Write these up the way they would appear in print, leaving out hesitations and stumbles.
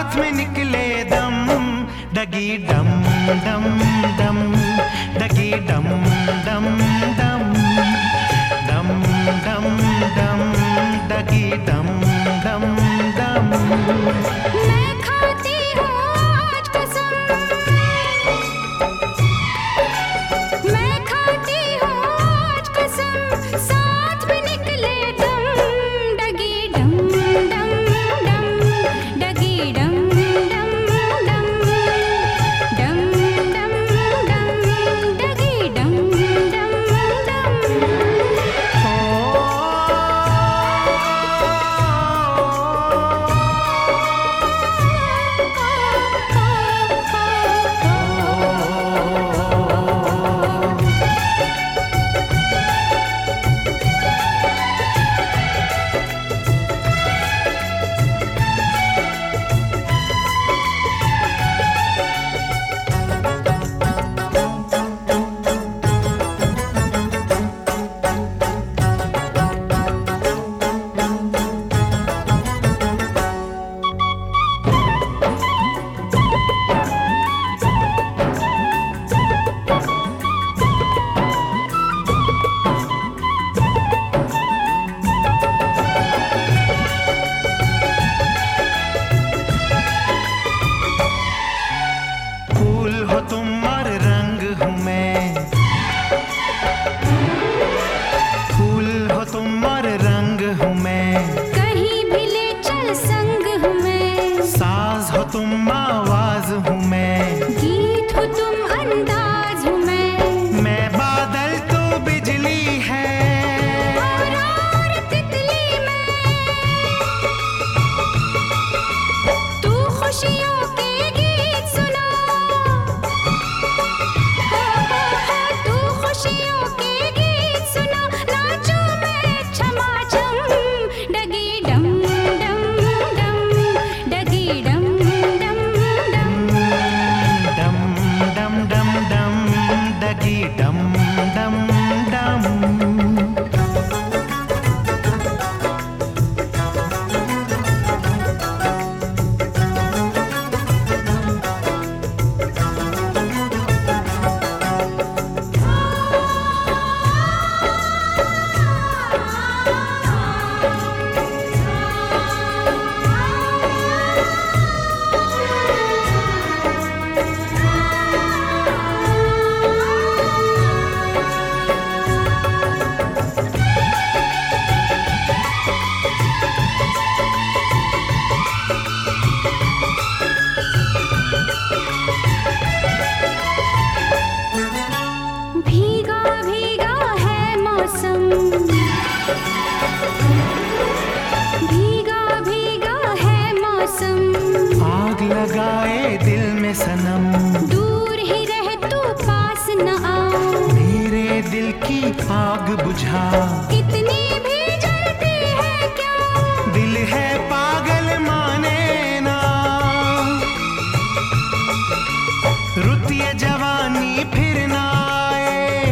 साथ में निकले दम, डगी डम डम डम, डगी डम डम डम, डम डम डम, डगी डम डम डम। मैं खाती हूँ आज कसम, मैं खाती हूँ आज कसम, साथ में निकले दम, डगी डम डम डम, डगी डम डम डम, डम डम डम, डगी डम डम डम। हो तुम और रंग हूँ मैं, फूल हो तुम और रंग हूँ मैं, कहीं भी ले चल संग हूँ मैं, साज हो तुम आवाज हूँ मैं, गीत हो तुम अंदाज हूँ मैं बादल तू बिजली है, और तितली मैं, तू खुशियों के गीत सुना, तू खुशियों के गीत सुना, नाचूं मैं छमा छम, डगी डम डम डम, डगी डम डम डम, डम डम डम डम, डगी डम डम डम। भीगा भीगा है मौसम, भीगा भीगा है मौसम, आग लगाए दिल में सनम, दूर ही रह तू पास न आ, मेरे दिल की आग बुझा, इतनी भी जलती है क्या, दिल है पागल माने ना, रुत ये जवानी फिर ना आए,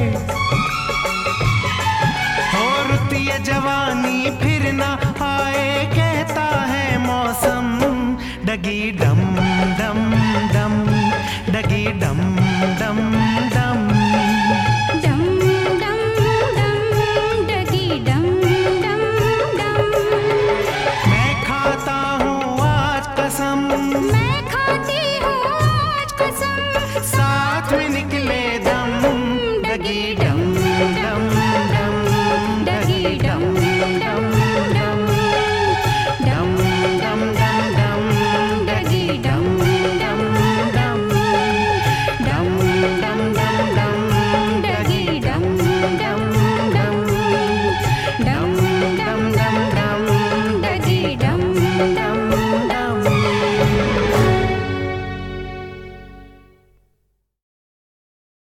हो रुत ये जवानी फिर ना आए, कहता है मौसम, डगी डम डम डम, डगी डम डम